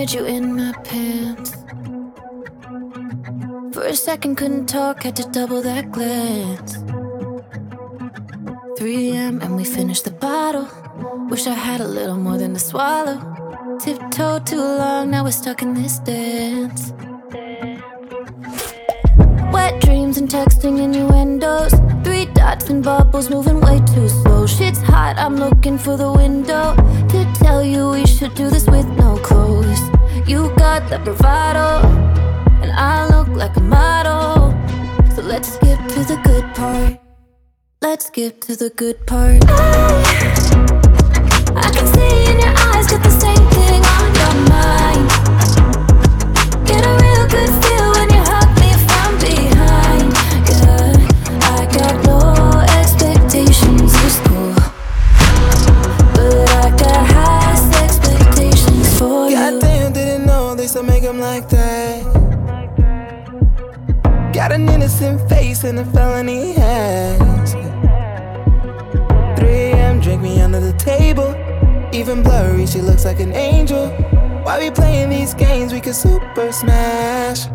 wanted you in my pants. For a second couldn't talk, had to double that glance. 3 a.m. and we finished the bottle. Wish I had a little more than to swallow. Tiptoed too long, now we're stuck in this dance. Wet dreams and texting innuendos. 3 dots and bubbles moving way too slow. Shit's hot, I'm looking for the window to tell you we should do this with no clothes. You got that bravado, and I look like a model. So let's skip to the good part. Let's skip to the good part. I can see in your eyes, got the same thing on your mind. Get a real good feel when you hug me from behind. Yeah, I got no expectations, it's cool, but I got high expectations for you. Goddamn, didn't know they still make them like that. Got an innocent face and a felony hands. 3 a.m. drink me under the table. Even blurry, she looks like an angel. Why we playing these games? We could super smash.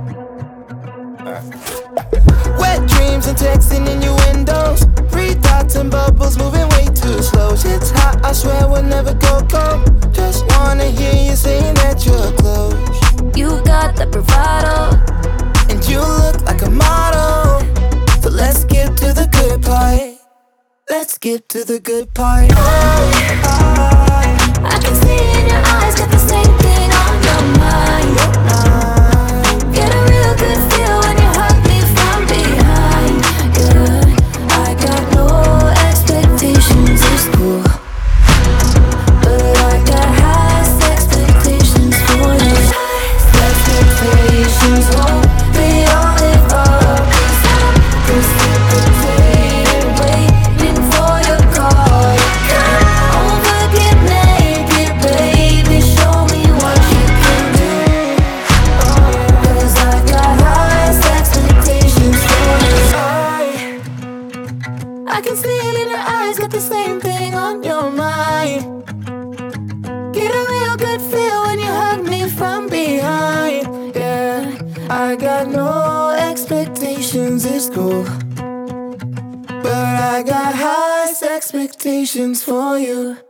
Wet dreams and texting innuendos. 3 dots and bubbles moving way too slow. Shit's hot, I swear we'll never go cold. Just wanna hear you saying that you're close. You got that bravado, and you look like a model. So let's get to the good part. Let's get to the good part. I can see in your eyes, got the same thing on your mind. Get a real good feel when you hug me from behind. Yeah, I got no expectations, it's cool, but I got high expectations for you. Expectations won't be all it up. Precipitated, waiting for your call. Over, get naked, baby, show me what you can do. 'Cause I got high expectations for you. I can see it in your eyes, got the same thing on your mind. Get a real good feel when you hug me from behind. Yeah, I got no expectations, it's cool, but I got high expectations for you.